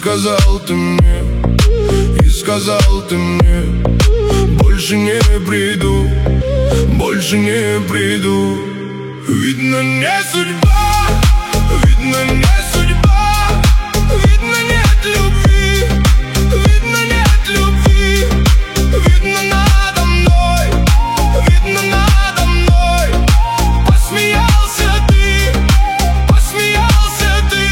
сказал ты мне, и сказал ты мне: больше не приду, больше не приду. Видно, не судьба, видно, не судьба, видно, нет любви, видно, нет любви, видно, надо мной, видно, надо мной. Посмеялся ты, посмеялся ты.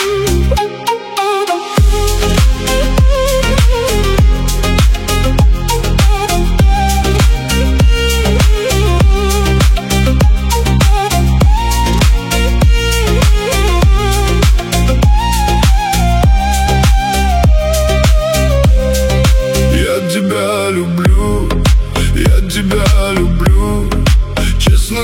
Я тебя люблю, честно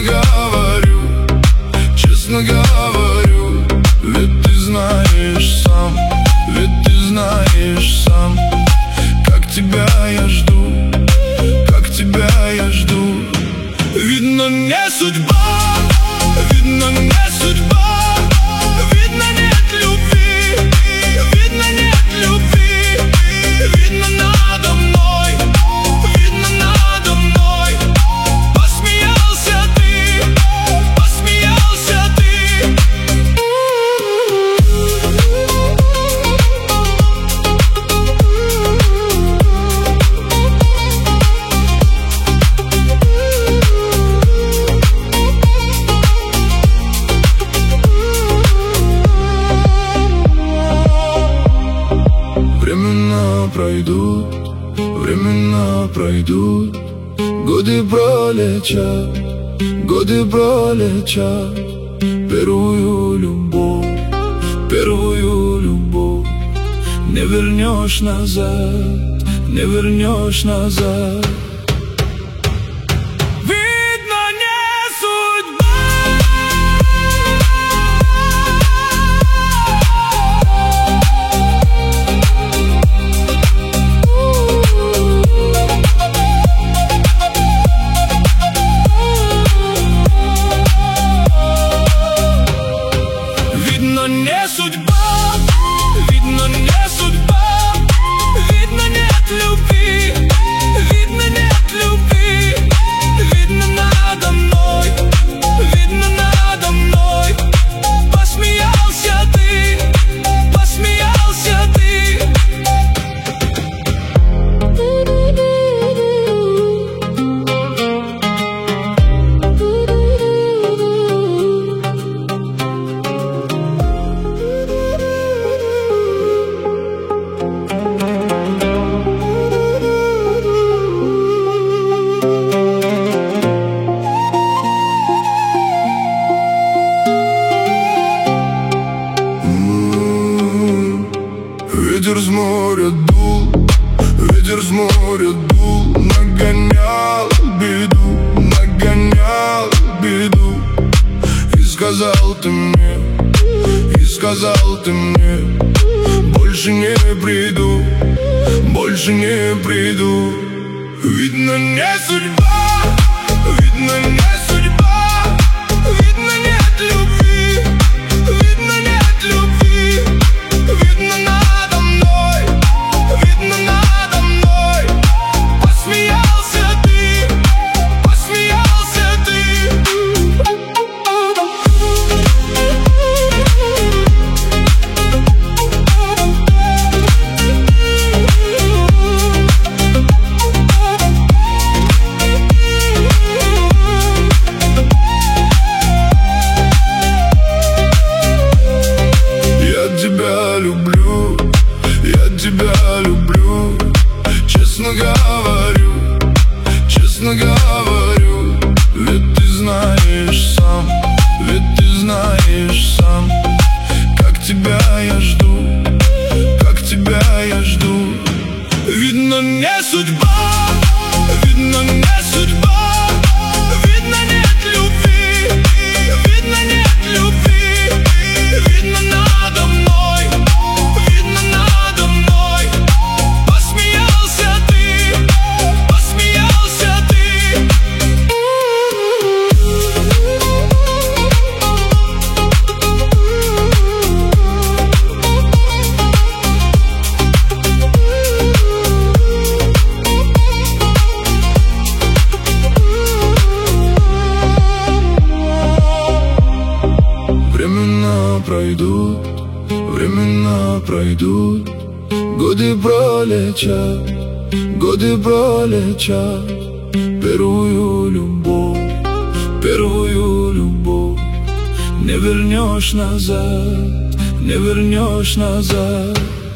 говорю, ведь ты знаешь сам, ведь ты знаешь сам, как тебя я жду, как тебя я жду. Видно, не судьба, видно, не судьба, видно, нет любви, видно, нет любви, видно, надо мной, видно, надо мной. Посмеялся ты, посмеялся ты. Времена пройдут, годы пролетят. Первую любовь не вернешь назад, не вернешь назад. Не судьба, видно, не судьба, видно, нет любви, видно, нет любви, видно, надо мной, видно, надо мной. Посмеялся ты, посмеялся ты. Ветер с моря дул, ветер с моря дул, нагонял беду. И сказал ты мне, и сказал ты мне: больше не приду, больше не приду. Видно, не судьба, видно, не судьба, видно, нет любви, видно, нет любви, видно, надо мной, видно, надо мной. Посмеялся ты, посмеялся ты. Я тебя люблю, честно говорю, ведь ты знаешь сам, ведь ты знаешь сам, как тебя я жду, как тебя я жду. Видно, не судьба, видно, не судьба, видно, нет любви, видно, нет любви, видно, надо мной, видно, надо мной. Посмеялся ты, посмеялся ты. пройдут, времена пройдут, годы пролетят, годы пролетят. Первую любовь не вернешь назад, не вернешь назад.